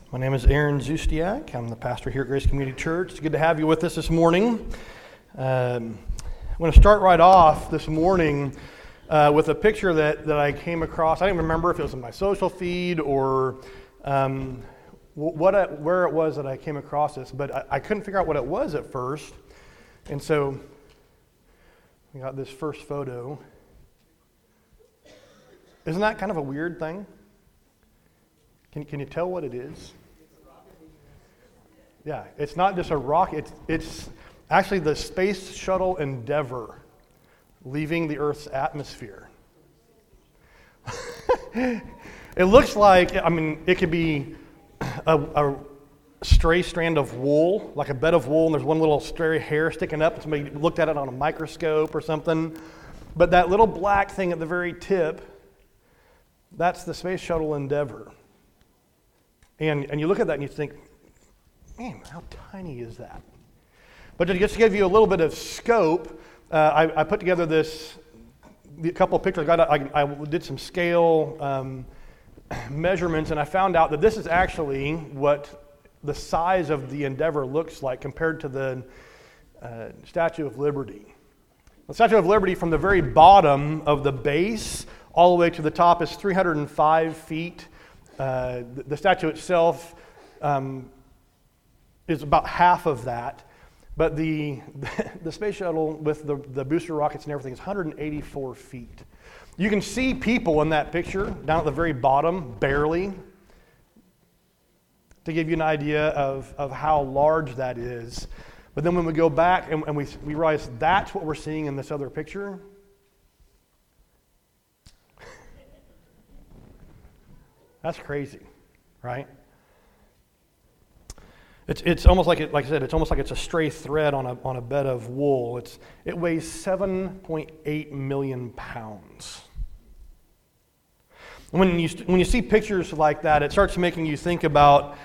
My name is Aaron Zustiak. I'm the pastor here at Grace Community Church. It's good to have you with us this morning. I'm going to start right off this morning with a picture that I came across. I don't even remember if it was in my social feed or where it was that I came across this, but I couldn't figure out what it was at first. And so we got this first photo. Isn't that kind of a weird thing? Can you tell what it is? Yeah, it's not just a rocket. It's actually the Space Shuttle Endeavour leaving the Earth's atmosphere. It looks like, it could be a stray strand of wool, like a bed of wool, and there's one little stray hair sticking up. Somebody looked at it on a microscope or something. But that little black thing at the very tip, that's the Space Shuttle Endeavour. And you look at that and you think, man, how tiny is that? But just to give you a little bit of scope, I put together a couple of pictures. I did some scale measurements, and I found out that this is actually what the size of the Endeavour looks like compared to the Statue of Liberty. The Statue of Liberty, from the very bottom of the base all the way to the top, is 305 feet. The statue itself is about half of that, but the space shuttle with the booster rockets and everything is 184 feet. You can see people in that picture down at the very bottom, barely, to give you an idea of how large that is. But then when we go back and we realize that's what we're seeing in this other picture, that's crazy, right? It's almost like like I said, it's almost like it's a stray thread on a bed of wool. It weighs 7.8 million pounds. When you see pictures like that, it starts making you think about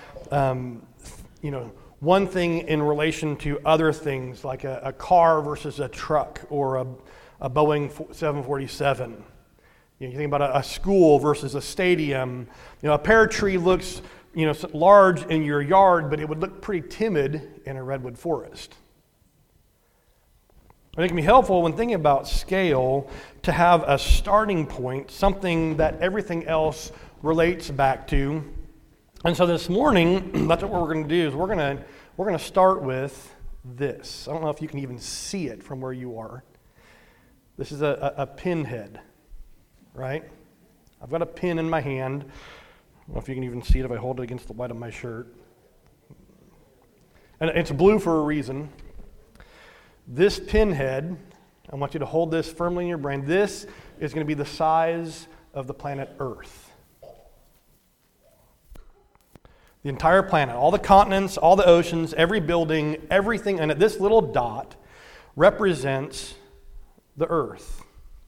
one thing in relation to other things, like a car versus a truck or a Boeing 747. You think about a school versus a stadium. A pear tree looks, large in your yard, but it would look pretty timid in a redwood forest. I think it can be helpful when thinking about scale to have a starting point, something that everything else relates back to. And so this morning, that's what we're going to do. Is we're going to start with this. I don't know if you can even see it from where you are. This is a pinhead. Right? I've got a pin in my hand. I don't know if you can even see it if I hold it against the white of my shirt. And it's blue for a reason. This pinhead, I want you to hold this firmly in your brain. This is going to be the size of the planet Earth. The entire planet, all the continents, all the oceans, every building, everything, and this little dot represents the Earth.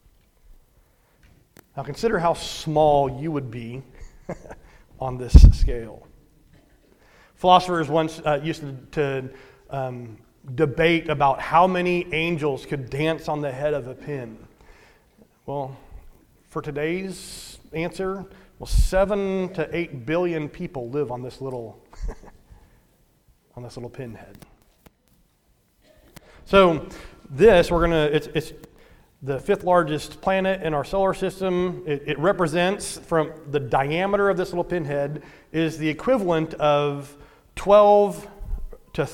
Now consider how small you would be on this scale. Philosophers once used to debate about how many angels could dance on the head of a pin. Well, for today's answer, 7 to 8 billion people live on this little pinhead. So this, it's the fifth largest planet in our solar system. It represents, from the diameter of this little pinhead, is the equivalent of 12 to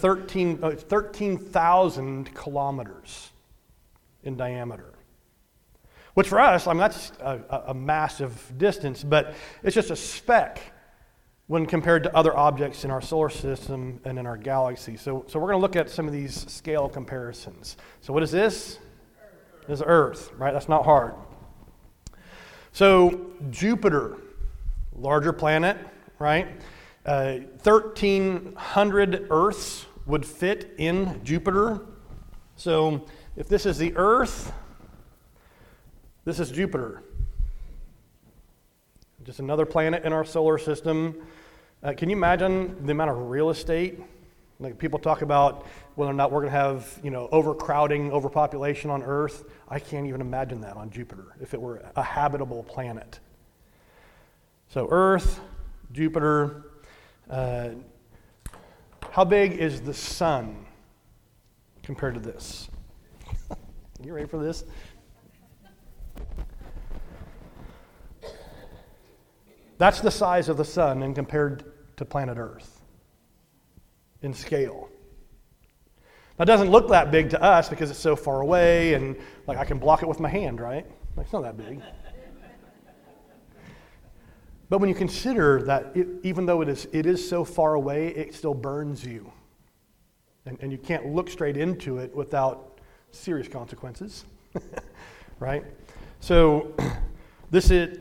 13,000 kilometers in diameter. Which for us, that's a massive distance, but it's just a speck when compared to other objects in our solar system and in our galaxy. So we're going to look at some of these scale comparisons. So what is this? Is Earth, right? That's not hard. So Jupiter, larger planet, right? 1,300 Earths would fit in Jupiter. So if this is the Earth, this is Jupiter. Just another planet in our solar system. Can you imagine the amount of real estate? Like people talk about whether or not we're going to have, overcrowding, overpopulation on Earth. I can't even imagine that on Jupiter if it were a habitable planet. So Earth, Jupiter, How big is the sun compared to this? You ready for this? That's the size of the sun and compared to planet Earth in scale. Now, it doesn't look that big to us because it's so far away and like I can block it with my hand, right? Like, it's not that big. But when you consider that even though it is so far away, it still burns you. And you can't look straight into it without serious consequences, right? So this is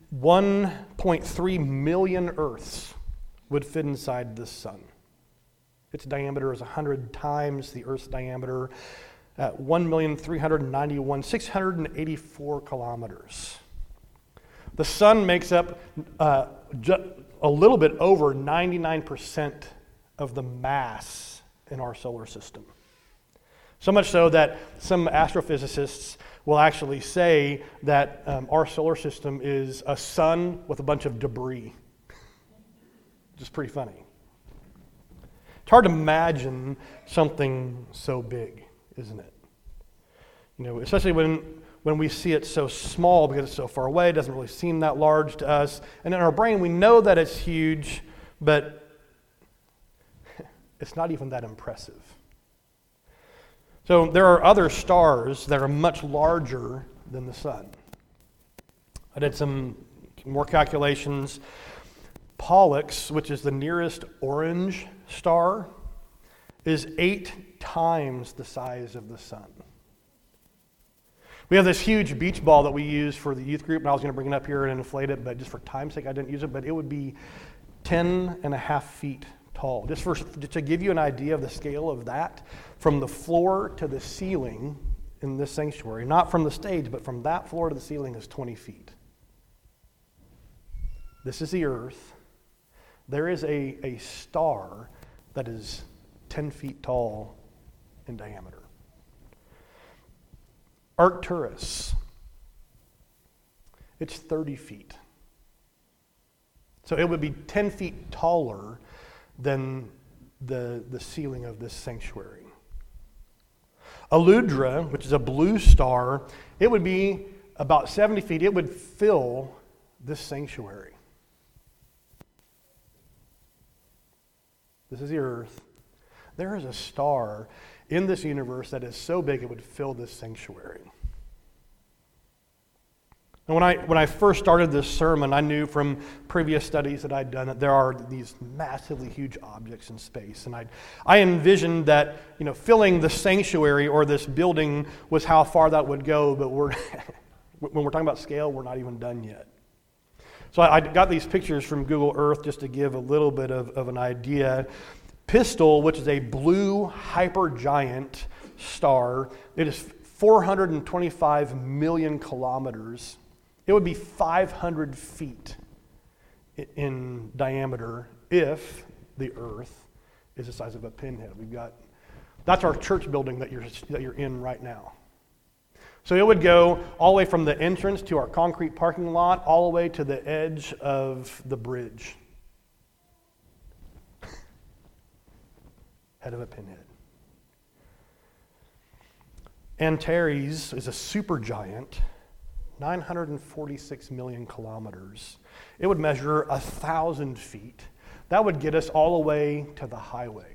1.3 million Earths would fit inside this sun. Its diameter is 100 times the Earth's diameter at 1,391,684 kilometers. The sun makes up a little bit over 99% of the mass in our solar system. So much so that some astrophysicists will actually say that our solar system is a sun with a bunch of debris. Which is pretty funny. It's hard to imagine something so big, isn't it? Especially when we see it so small because it's so far away, it doesn't really seem that large to us. And in our brain, we know that it's huge, but it's not even that impressive. So there are other stars that are much larger than the sun. I did some more calculations. Pollux, which is the nearest orange star, is 8 times the size of the sun. We have this huge beach ball that we use for the youth group, and I was going to bring it up here and inflate it, but just for time's sake I didn't use it, but it would be 10.5 feet tall. Just to give you an idea of the scale of that, from the floor to the ceiling in this sanctuary, not from the stage, but from that floor to the ceiling is 20 feet. This is the Earth. There is a star that is 10 feet tall in diameter. Arcturus, it's 30 feet. So it would be 10 feet taller than the ceiling of this sanctuary. Aludra, which is a blue star, it would be about 70 feet. It would fill this sanctuary. This is the Earth. There is a star in this universe that is so big it would fill this sanctuary. And when I first started this sermon, I knew from previous studies that I'd done that there are these massively huge objects in space. And I envisioned that, filling the sanctuary or this building was how far that would go, but when we're talking about scale, we're not even done yet. So I got these pictures from Google Earth just to give a little bit of an idea. Pistil, which is a blue hypergiant star, it is 425 million kilometers. It would be 500 feet in diameter if the Earth is the size of a pinhead. That's our church building that you're in right now. So it would go all the way from the entrance to our concrete parking lot, all the way to the edge of the bridge. Head of a pinhead. Antares is a supergiant, 946 million kilometers. It would measure 1,000 feet. That would get us all the way to the highway.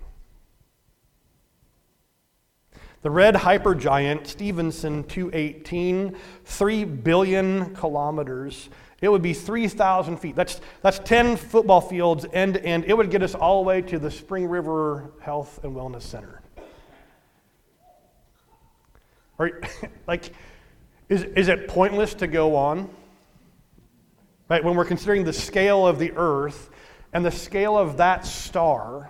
The red hypergiant, Stevenson 218, 3 billion kilometers. It would be 3,000 feet. That's 10 football fields end to end. It would get us all the way to the Spring River Health and Wellness Center. Is it pointless to go on? Right, when we're considering the scale of the Earth and the scale of that star,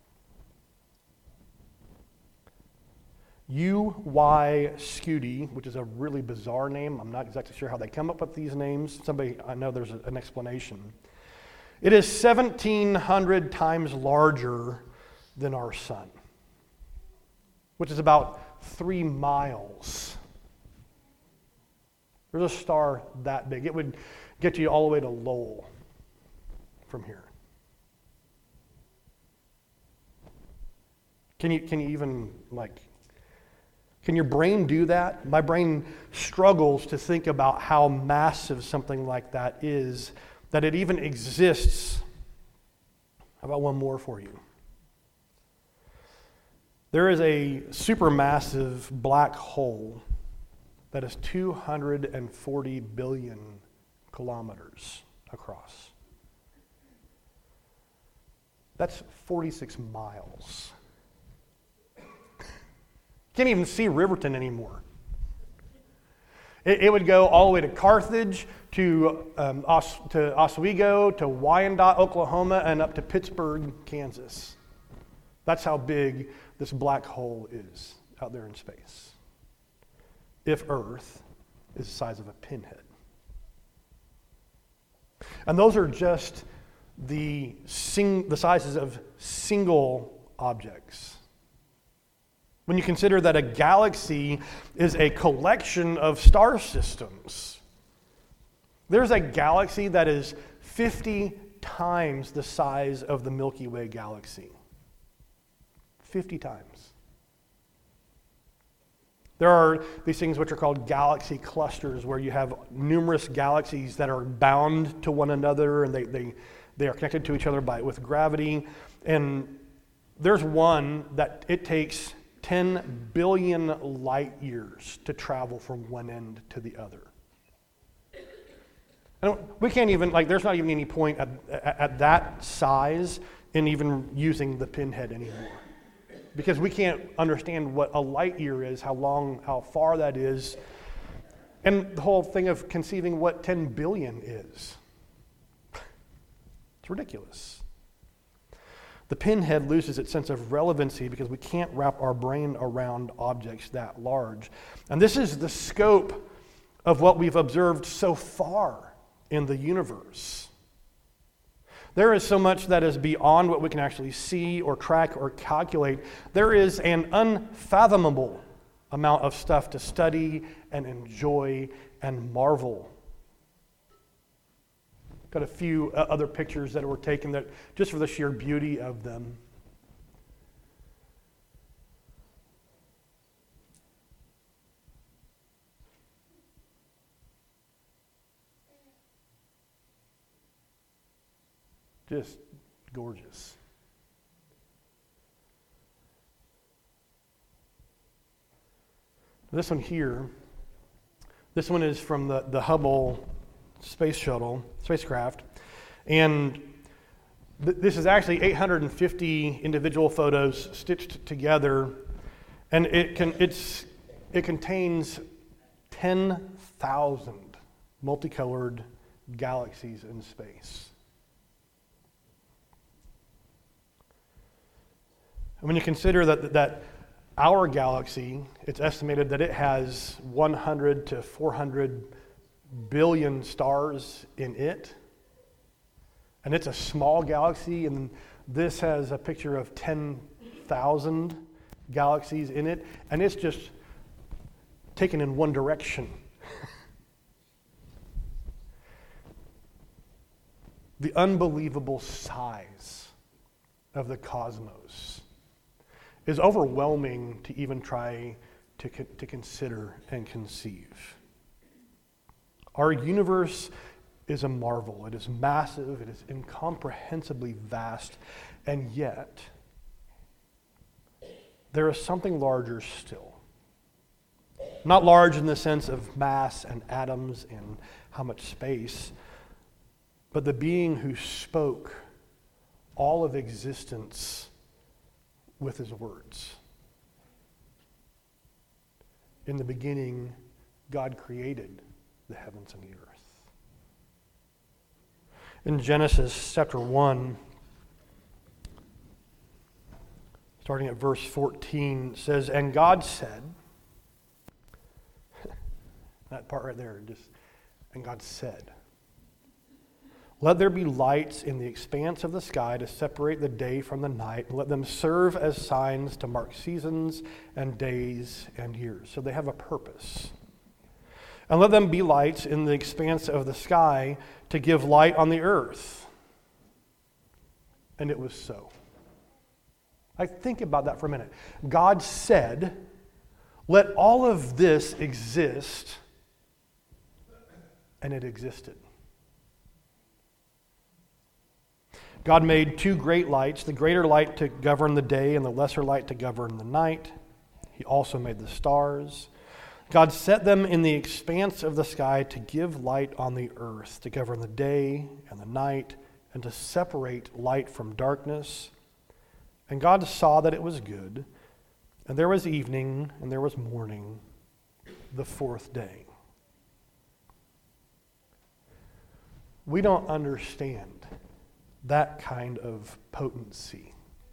UY Scuti, which is a really bizarre name. I'm not exactly sure how they come up with these names. I know there's an explanation. It is 1,700 times larger than our sun, which is about 3 miles. There's a star that big. It would get you all the way to Lowell from here. Can you even, can your brain do that? My brain struggles to think about how massive something like that is, that it even exists. How about one more for you? There is a supermassive black hole that is 240 billion kilometers across. That's 46 miles. Can't even see Riverton anymore. It would go all the way to Carthage, to Oswego, to Wyandotte, Oklahoma, and up to Pittsburgh, Kansas. That's how big this black hole is out there in space. If Earth is the size of a pinhead. And those are just the sizes of single objects. When you consider that a galaxy is a collection of star systems, there's a galaxy that is 50 times the size of the Milky Way galaxy. 50 times. There are these things which are called galaxy clusters, where you have numerous galaxies that are bound to one another, and they are connected to each other with gravity. And there's one that it takes 10 billion light years to travel from one end to the other. We can't even, there's not even any point at that size in even using the pinhead anymore. Because we can't understand what a light year is, how far that is, and the whole thing of conceiving what 10 billion is. It's ridiculous. The pinhead loses its sense of relevancy because we can't wrap our brain around objects that large. And this is the scope of what we've observed so far in the universe. There is so much that is beyond what we can actually see or track or calculate. There is an unfathomable amount of stuff to study and enjoy and marvel. Got a few other pictures that were taken that just for the sheer beauty of them. Just gorgeous. This one here, this one is from the Hubble spacecraft, and this is actually 850 individual photos stitched together, and it contains 10,000 multicolored galaxies in space. And when you consider that our galaxy, it's estimated that it has 100 to 400 billion stars in it, and it's a small galaxy, and this has a picture of 10,000 galaxies in it, and it's just taken in one direction. The unbelievable size of the cosmos is overwhelming to even try to consider and conceive. Our universe is a marvel. It is massive. It is incomprehensibly vast. And yet, there is something larger still. Not large in the sense of mass and atoms and how much space, but the being who spoke all of existence with his words. In the beginning, God created the heavens and the earth. In Genesis chapter 1, starting at verse 14, it says, "And God said," that part right there, and God said, "Let there be lights in the expanse of the sky to separate the day from the night, and let them serve as signs to mark seasons and days and years." So they have a purpose. "And let them be lights in the expanse of the sky to give light on the earth." And it was so. Think about that for a minute. God said, let all of this exist, and it existed. God made two great lights, the greater light to govern the day and the lesser light to govern the night. He also made the stars. God set them in the expanse of the sky to give light on the earth, to govern the day and the night, and to separate light from darkness. And God saw that it was good, and there was evening, and there was morning, the fourth day. We don't understand that kind of potency.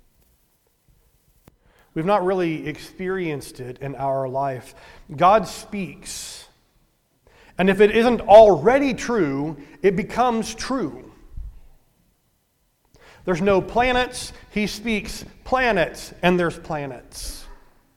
We've not really experienced it in our life. God speaks, and if it isn't already true, it becomes true. There's no planets, He speaks planets, and there's planets.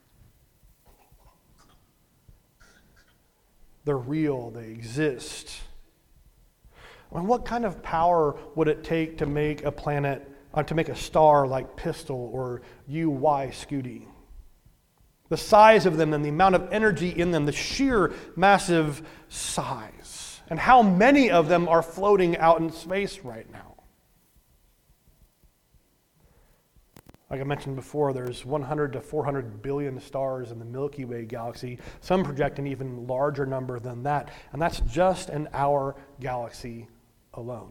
They're real, they exist. And what kind of power would it take to make a planet, to make a star like Pistol or UY Scuti? The size of them and the amount of energy in them, the sheer massive size. And how many of them are floating out in space right now? Like I mentioned before, there's 100 to 400 billion stars in the Milky Way galaxy. Some project an even larger number than that. And that's just in our galaxy alone.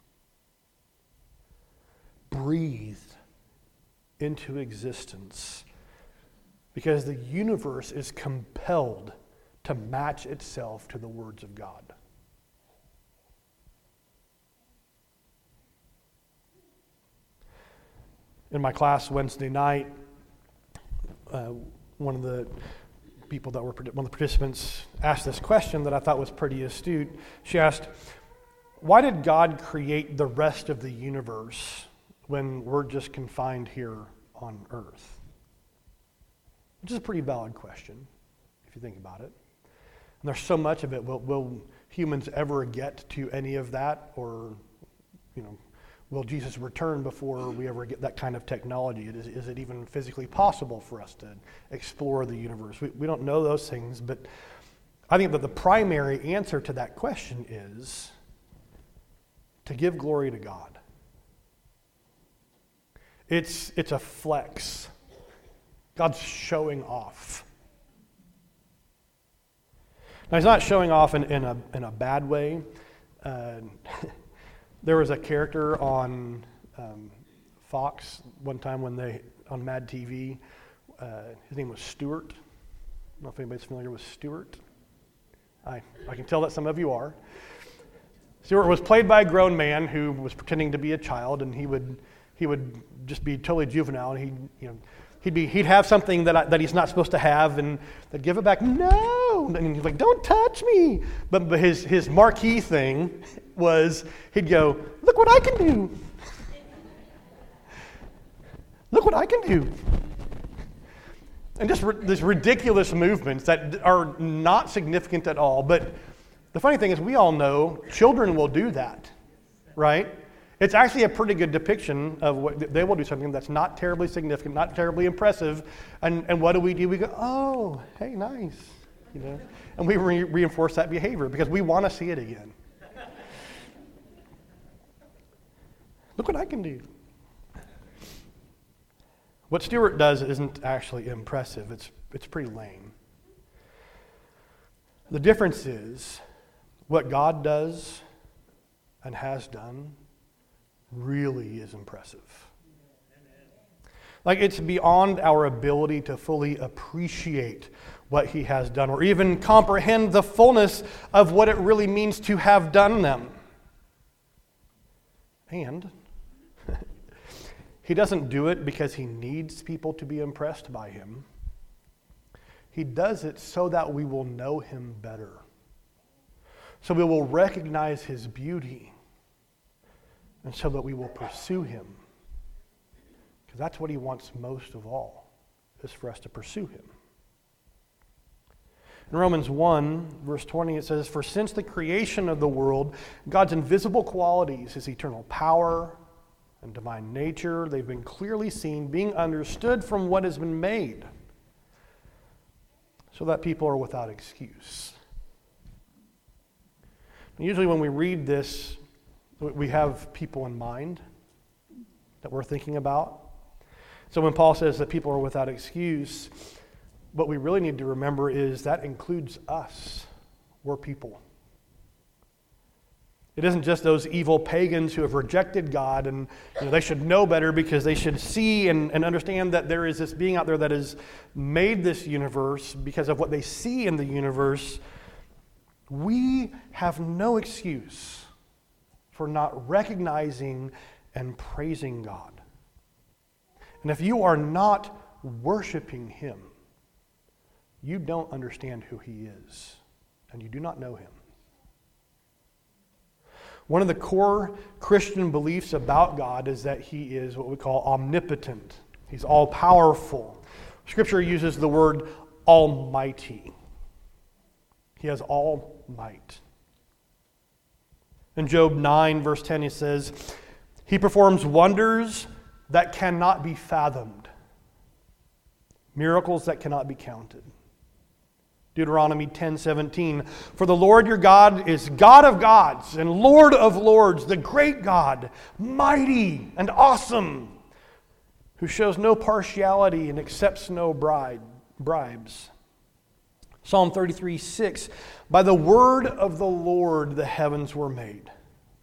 Breathe into existence because the universe is compelled to match itself to the words of God. In my class Wednesday night, one of the participants asked this question that I thought was pretty astute. She asked, why did God create the rest of the universe when we're just confined here on earth? Which is a pretty valid question, if you think about it. And there's so much of it. Will humans ever get to any of that? Or, will Jesus return before we ever get that kind of technology? Is it even physically possible for us to explore the universe? We don't know those things, but I think that the primary answer to that question is to give glory to God. It's a flex. God's showing off. Now, He's not showing off in a bad way. There was a character on Fox one time on Mad TV. His name was Stewart. I don't know if anybody's familiar with Stewart. I can tell that some of you are. Stewart was played by a grown man who was pretending to be a child, and he would just be totally juvenile, and he'd have something that he's not supposed to have, and they'd give it back. No, and he's like, "Don't touch me!" But his marquee thing was he'd go, "Look what I can do! Look what I can do!" And just these ridiculous movements that are not significant at all. But the funny thing is, we all know children will do that, right? It's actually a pretty good depiction of what they will do, something that's not terribly significant, not terribly impressive. And what do? We go, "Oh, hey, nice," and we reinforce that behavior because we want to see it again. Look what I can do. What Stewart does isn't actually impressive. It's pretty lame. The difference is what God does and has done really is impressive. Like, it's beyond our ability to fully appreciate what He has done or even comprehend the fullness of what it really means to have done them. And He doesn't do it because He needs people to be impressed by Him. He does it so that we will know Him better. So we will recognize His beauty. And so that we will pursue Him. Because that's what He wants most of all, is for us to pursue Him. In Romans 1, verse 20, it says, "For since the creation of the world, God's invisible qualities, His eternal power and divine nature. They've been clearly seen, being understood from what has been made, so that people are without excuse. Usually when we read this, we have people in mind that we're thinking about. So when Paul says that people are without excuse, what we really need to remember is that includes us. We're people. It isn't just those evil pagans who have rejected God and they should know better because they should see and understand that there is this being out there that has made this universe because of what they see in the universe. We have no excuse for not recognizing and praising God. And if you are not worshiping Him, you don't understand who He is, and you do not know Him. One of the core Christian beliefs about God is that He is what we call omnipotent. He's all-powerful. Scripture uses the word almighty. He has all might. In Job 9, verse 10, it says, He performs wonders that cannot be fathomed, miracles that cannot be counted. Deuteronomy 10:17, For the Lord your God is God of gods and Lord of lords, the great God, mighty and awesome, who shows no partiality and accepts no bribes. Psalm 33:6, By the word of the Lord the heavens were made,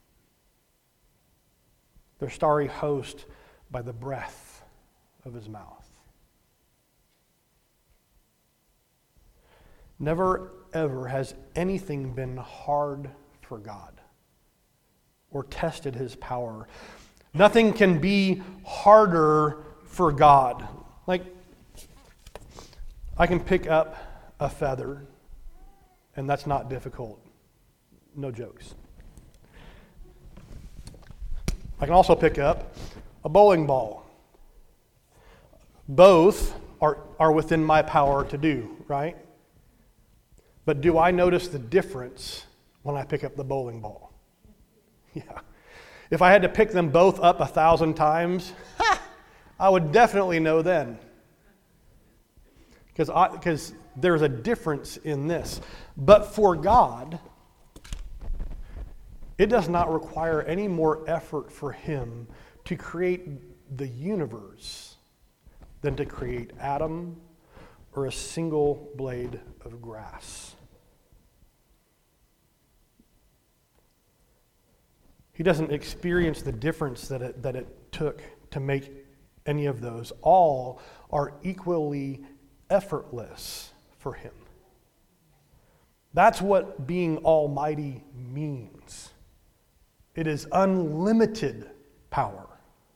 their starry host by the breath of His mouth. Never, ever has anything been hard for God or tested His power. Nothing can be harder for God. Like, I can pick up a feather, and that's not difficult. No jokes. I can also pick up a bowling ball. Both are within my power to do, right? But do I notice the difference when I pick up the bowling ball? Yeah. If I had to pick them both up 1,000 times, I would definitely know then. Because there's a difference in this. But for God, it does not require any more effort for Him to create the universe than to create Adam or a single blade of grass. He doesn't experience the difference that it took to make any of those. All are equally effortless for Him. That's what being almighty means. It is unlimited power.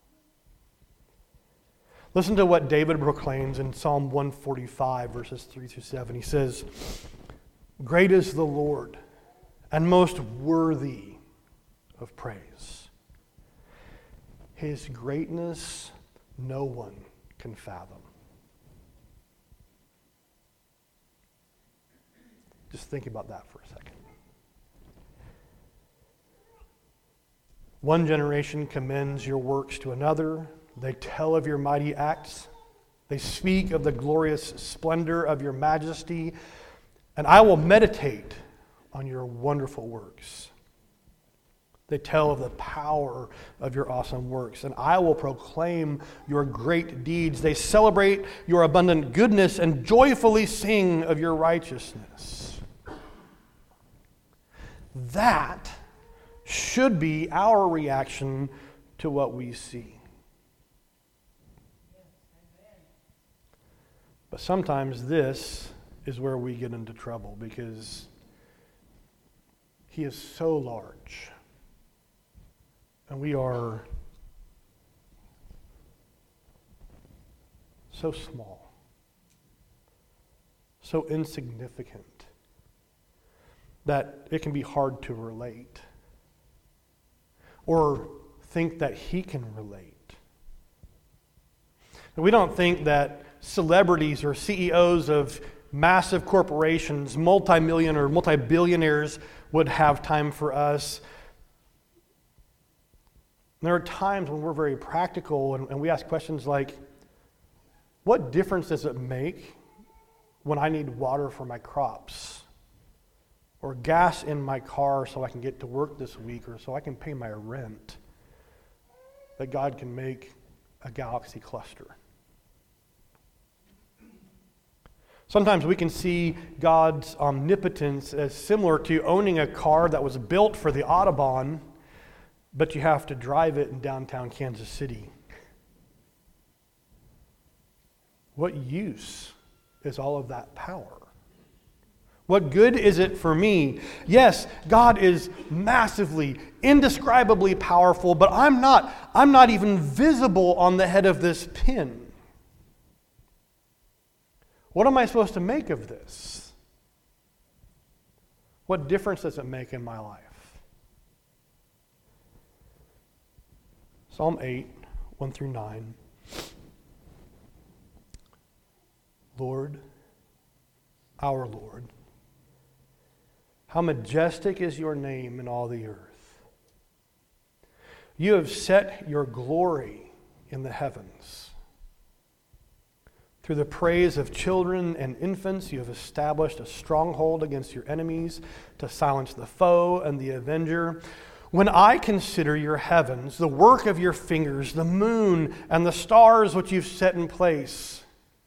Listen to what David proclaims in Psalm 145, verses 3 through 7. He says, Great is the Lord, and most worthy of praise. His greatness no one can fathom. Just think about that for a second. One generation commends your works to another. They tell of your mighty acts. They speak of the glorious splendor of your majesty. And I will meditate on your wonderful works. They tell of the power of your awesome works, and I will proclaim your great deeds. They celebrate your abundant goodness and joyfully sing of your righteousness. That should be our reaction to what we see. But sometimes this is where we get into trouble because He is so large. And we are so small, so insignificant, that it can be hard to relate or think that He can relate. And we don't think that celebrities or CEOs of massive corporations, multi-million or multi-billionaires would have time for us. There are times when we're very practical and we ask questions like, what difference does it make when I need water for my crops? Or gas in my car so I can get to work this week, or so I can pay my rent? That God can make a galaxy cluster. Sometimes we can see God's omnipotence as similar to owning a car that was built for the Autobahn, but you have to drive it in downtown Kansas City. What use is all of that power? What good is it for me? Yes, God is massively, indescribably powerful, but I'm not even visible on the head of this pin. What am I supposed to make of this? What difference does it make in my life? Psalm 8, 1 through 9. Lord, our Lord, how majestic is your name in all the earth. You have set your glory in the heavens. Through the praise of children and infants, you have established a stronghold against your enemies to silence the foe and the avenger. When I consider your heavens, the work of your fingers, the moon and the stars which you've set in place,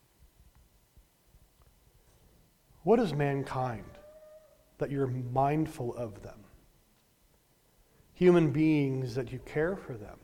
what is mankind that you're mindful of them? Human beings that you care for them.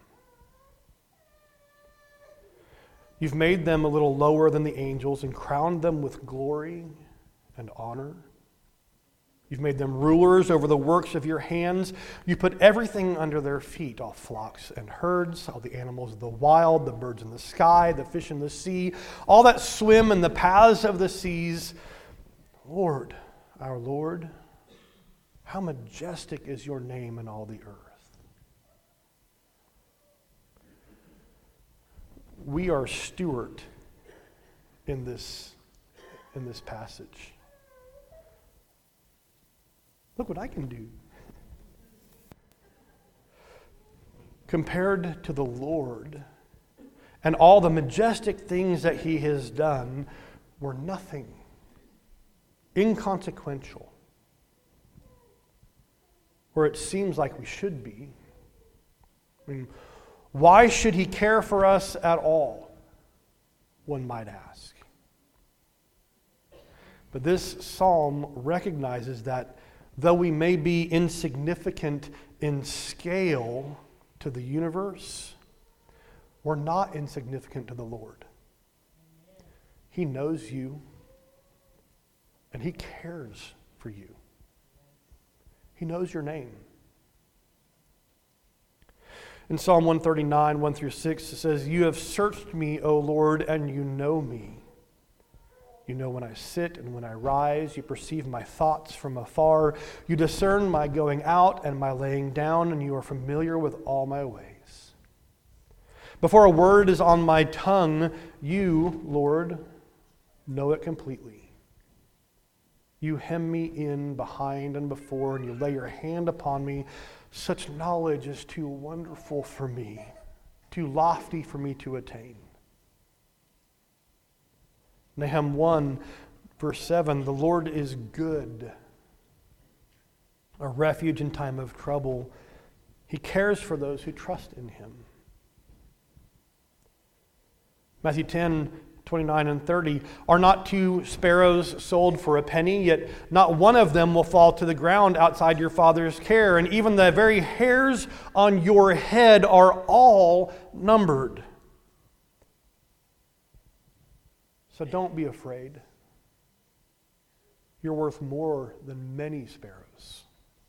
You've made them a little lower than the angels and crowned them with glory and honor. You've made them rulers over the works of your hands. You put everything under their feet, all flocks and herds, all the animals of the wild, the birds in the sky, the fish in the sea, all that swim in the paths of the seas. Lord, our Lord, how majestic is your name in all the earth. We are steward in this passage. Look what I can do. Compared to the Lord and all the majestic things that he has done, we're nothing. Inconsequential. Or it seems like we should be. I mean, why should he care for us at all? One might ask. But this psalm recognizes that though we may be insignificant in scale to the universe, we're not insignificant to the Lord. He knows you, and he cares for you. He knows your name. In Psalm 139, 1 through 6, it says, You have searched me, O Lord, and you know me. You know when I sit and when I rise. You perceive my thoughts from afar. You discern my going out and my laying down, and you are familiar with all my ways. Before a word is on my tongue, you, Lord, know it completely. You hem me in behind and before, and you lay your hand upon me. Such knowledge is too wonderful for me, too lofty for me to attain. Nahum 1, verse 7, the Lord is good, a refuge in time of trouble. He cares for those who trust in him. Matthew 10, 29 and 30, are not two sparrows sold for a penny, yet not one of them will fall to the ground outside your Father's care, and even the very hairs on your head are all numbered. So don't be afraid. You're worth more than many sparrows.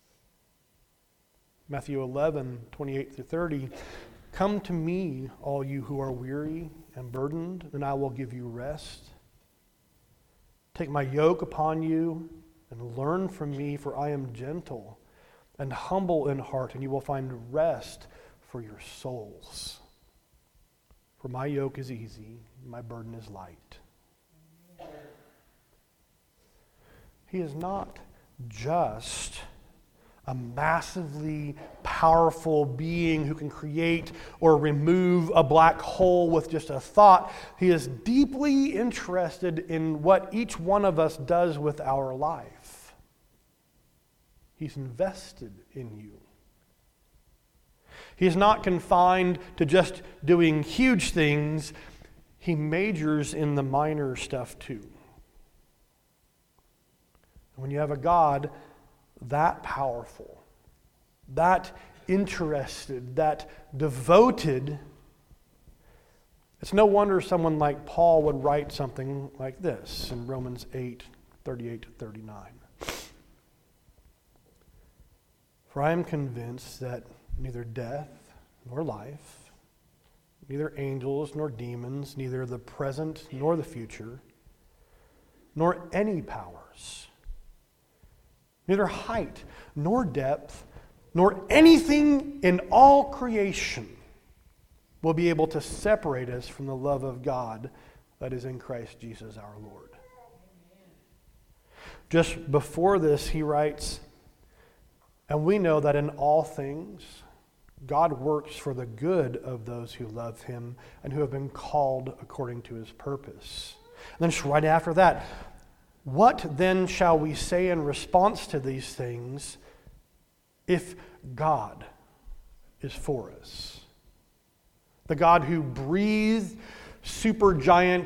Matthew 11, 28 through 30, come to me, all you who are weary and burdened, and I will give you rest. Take my yoke upon you and learn from me, for I am gentle and humble in heart, and you will find rest for your souls. For my yoke is easy, my burden is light. He is not just a massively powerful powerful being who can create or remove a black hole with just a thought. He is deeply interested in what each one of us does with our life. He's invested in you. He is not confined to just doing huge things. He majors in the minor stuff too. When you have a God that powerful, that interested, that devoted, it's no wonder someone like Paul would write something like this in Romans 8:38-39. For I am convinced that neither death nor life, neither angels nor demons, neither the present nor the future, nor any powers, neither height nor depth, nor anything in all creation will be able to separate us from the love of God that is in Christ Jesus our Lord. Just before this, he writes, and we know that in all things, God works for the good of those who love him and who have been called according to his purpose. And then just right after that, what then shall we say in response to these things if God is for us? The God who breathed supergiant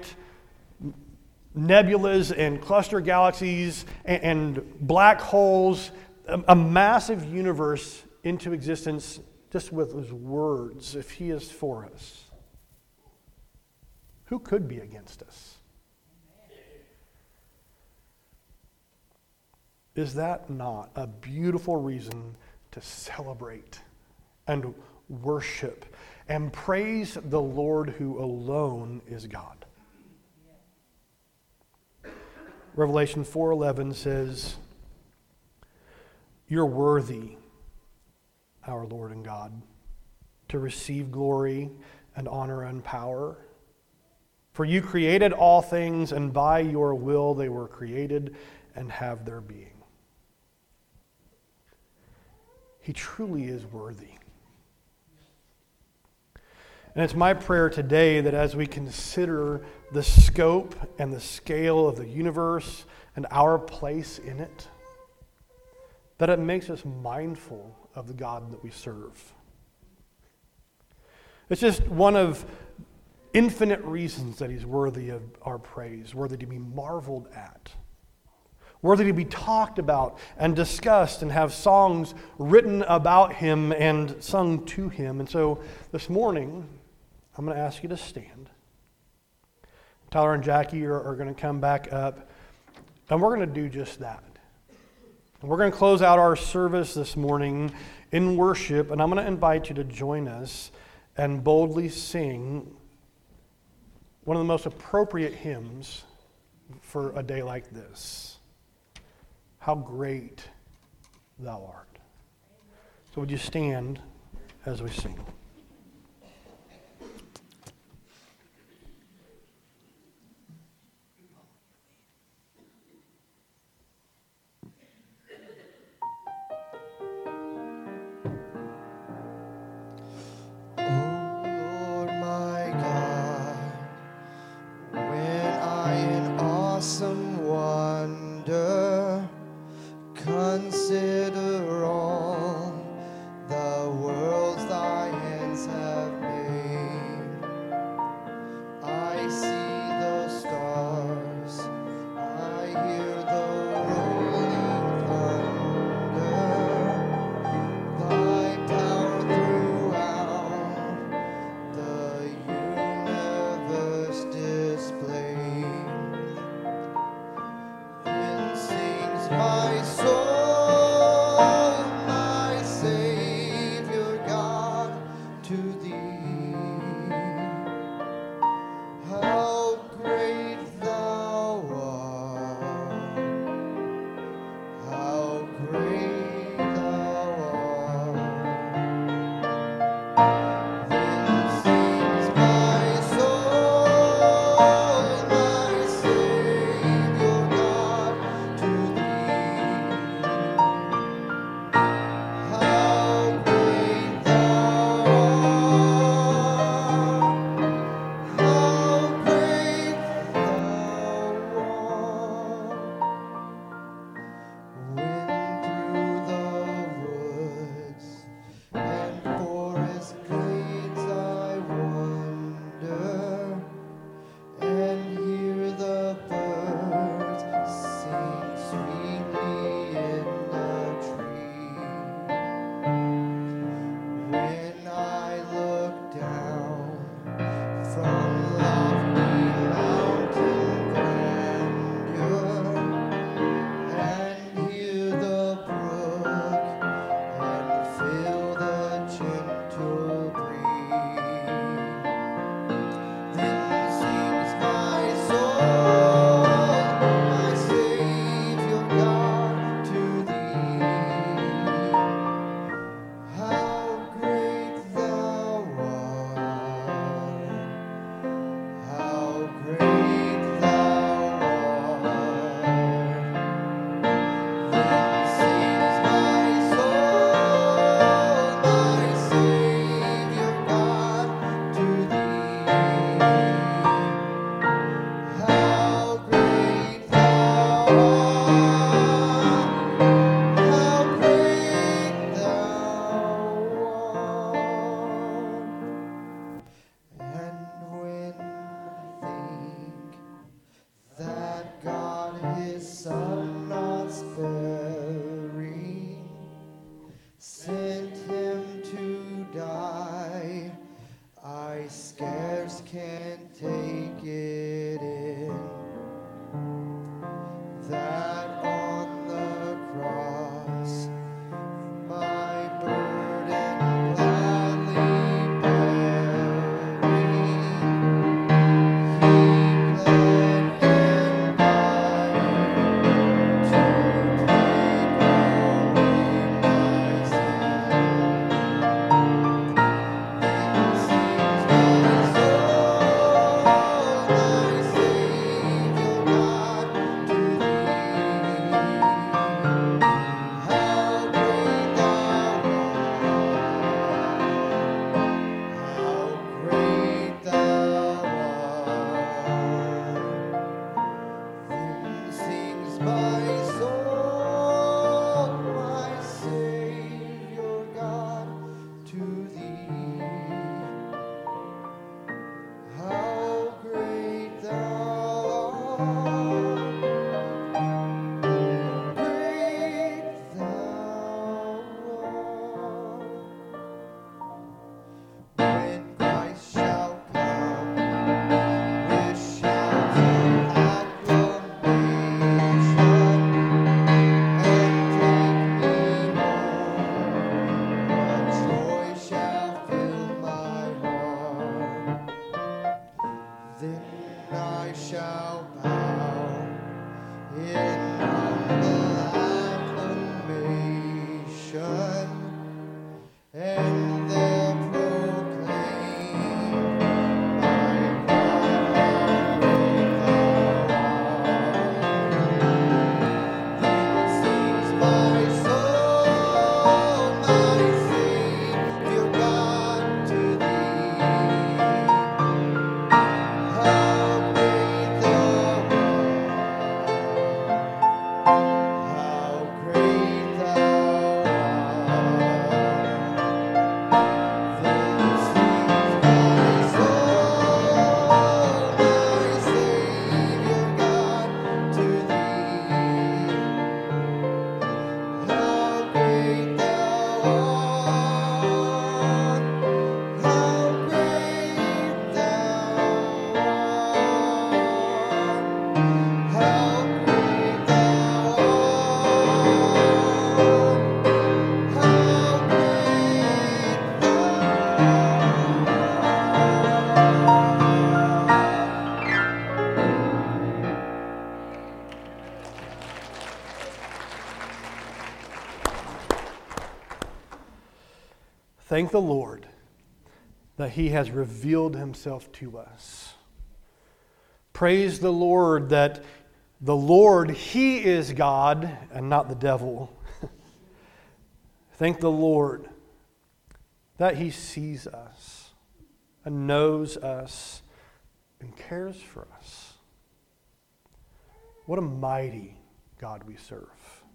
nebulas and cluster galaxies and black holes, a massive universe into existence just with his words. If he is for us, who could be against us? Is that not a beautiful reason to celebrate and worship and praise the Lord who alone is God? Revelation 4:11 says, you're worthy, our Lord and God, to receive glory and honor and power. For you created all things, and by your will they were created and have their being. He truly is worthy. And it's my prayer today that as we consider the scope and the scale of the universe and our place in it, that it makes us mindful of the God that we serve. It's just one of infinite reasons that he's worthy of our praise, worthy to be marveled at, worthy to be talked about and discussed and have songs written about him and sung to him. And so this morning, I'm going to ask you to stand. Tyler and Jackie are going to come back up, and we're going to do just that. And we're going to close out our service this morning in worship, and I'm going to invite you to join us and boldly sing one of the most appropriate hymns for a day like this. How great thou art. So would you stand as we sing? Consider all the worlds thy hands have made. I see the stars, I hear the rolling thunder, thy power throughout the universe displayed. from lofty mountain grandeur, and hear the brook and feel the gentle breeze. Then sings my soul, my Savior God, to thee. How great thou art! How great thou art! Then sings my soul, my Savior God, to thee. How great thou art! How great thou art! And when I think that God His Son not sparing sent Him to die, I scarce can take it in that on the cross my burden gladly bearing, He bled and died to take away my sin. Then sings my soul, my Savior God, to thee. How great thou art! How great thou art! Then sings my soul, my Savior God, to thee. How great thou art! Great thou art! When Christ shall come with shouts of acclamation and take me home, what joy shall fill my heart? Then I shall bow in humble acclamation, and there proclaim, my God, how great thou art. Then sings my soul, my Savior God, to thee. How great thou art! How great thou art! Then sings my soul, my Savior God, to thee. How great thou art! How great thou art! How great thou art! How great Thank the Lord that He has revealed Himself to us. Praise the Lord that the Lord, He is God and not the devil. Thank the Lord that He sees us and knows us and cares for us. What a mighty God we serve.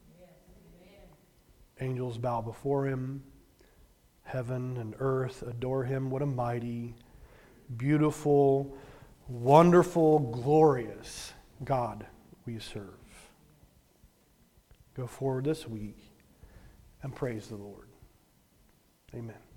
Angels bow before Him. Heaven and earth adore Him. What a mighty, beautiful, wonderful, glorious God we serve. Go forward this week and praise the Lord. Amen.